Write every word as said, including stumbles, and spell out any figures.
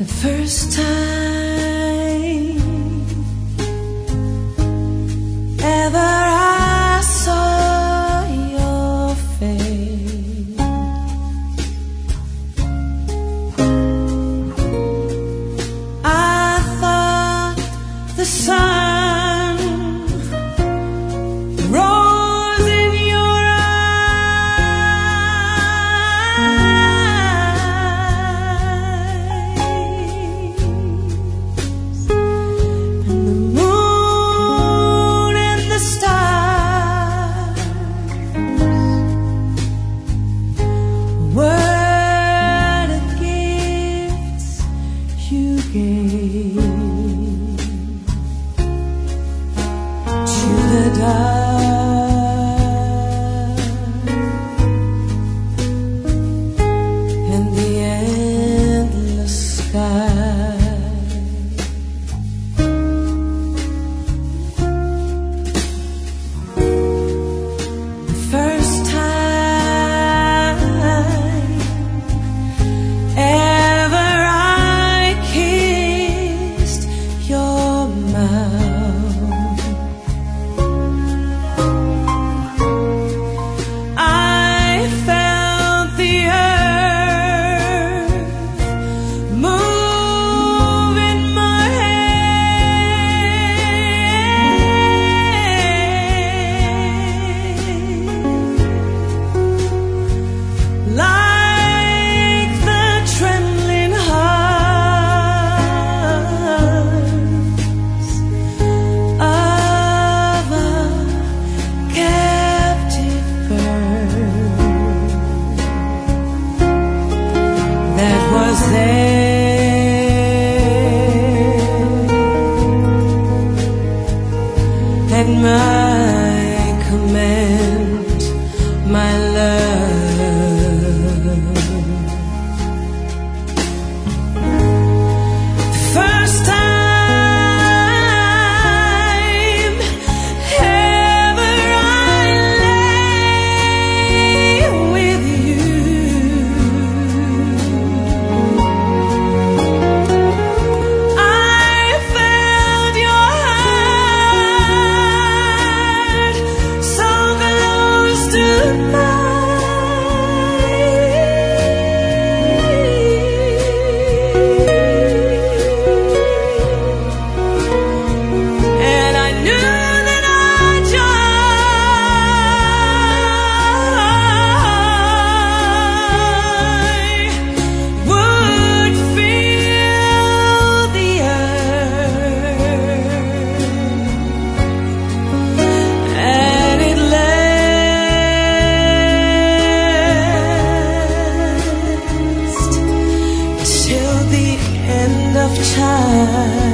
The first time ever I saw your face, I thought the sun rose in your eyes, and the moon and the stars were the gifts you gave to the dark and the endless sky. The first time ever I kissed your mouth, I felt the earth move in my hand, like the trembling hearts of a captive bird that was there at my command, my love. The first time ever I lay with you, I felt your heart so close to mine, and I knew that our joy would fill the earth, and it lasts till the end of time.